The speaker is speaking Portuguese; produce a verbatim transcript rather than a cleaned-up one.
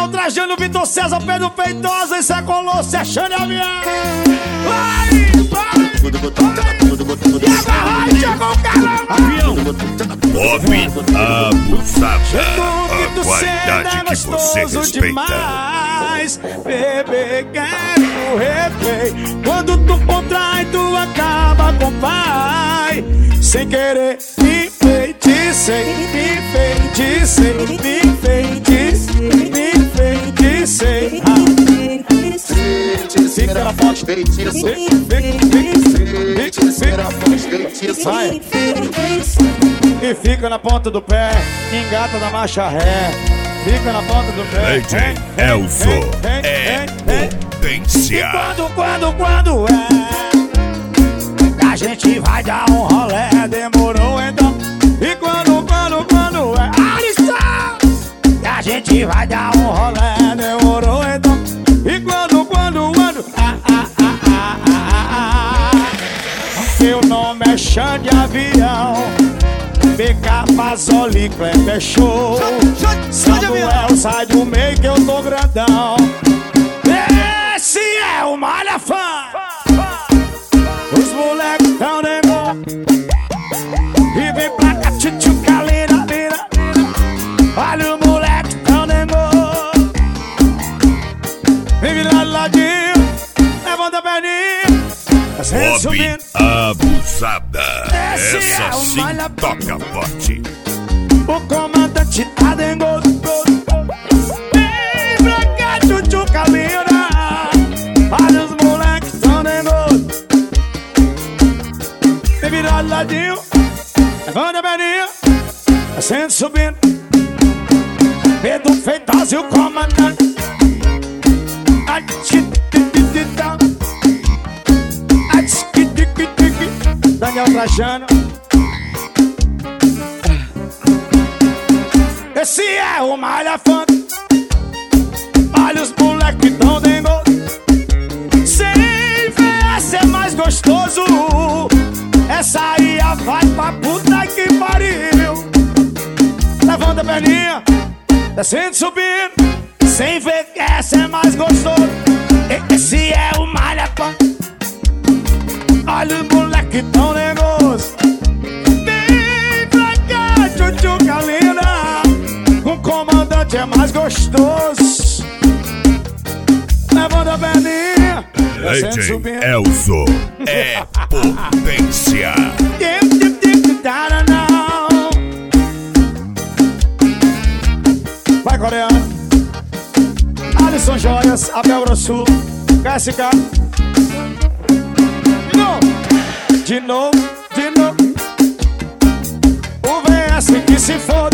Trajano, Vitor César, Pedro Feitosa, isso é Colosso, é Xande Avião. Vai, vai. E agora vai, chegou o caramba. Avião. Bob abusada. A qualidade que você respeita. Demais. Bebê, quero replay. Quando tu contrai, tu acaba com pai. Sem querer, me enfeiticei, me enfeiticei, me enfeiticei, me enfeiticei. Fica na ponte, feitiço. Fica na ponte, feitiço. Vai. E fica na ponta do pé, engata na marcha ré. Fica na ponta do pé. D J Elzo é potência. E quando, quando, quando é, a gente vai dar um rolé, demorou então. E quando, quando, quando é, Alisson, a gente vai dar um rolé, demorou então. E quando, quando, quando, ah, ah, ah, ah, ah, ah. Meu nome é Xande Avião, B K Fazoli, Kleber Show. Samuel, sai do meio que eu tô grandão. Esse é o Malha Fã. Os moleques tão negando e vem pra cá, tchutchuca, lina, lina. Olha os moleques tão negando. Vem virar do ladinho, levanta a perninha. Bob abusada. Esse essa é o sim Malha toca forte. O comandante tá dengoso. Vem pra cá, tchutchuca, lina. Olha os moleques tão dengoso. Vem virar do ladinho, levanta a perninha, acende subindo. Pedro Feitosa e o comandante. Daniel Trajano. Esse é o Malha Fã. Olha os moleques tão dengoso. Sem ver ser mais gostoso. Essa aí vai pra puta que pariu. Levanta a perninha, descendo, subindo. Sem ver que essa é mais gostoso. Esse é o Malha Fã. Olha os moleque tão negócio. Vem pra cá, tchutchuca linda. Com o comandante é mais gostoso. Levanta a perninha, D J Elzo é potência. Vai, coreano. Alisson Joias, Abel Grossul, K S K. De novo, de novo. O V S que se for.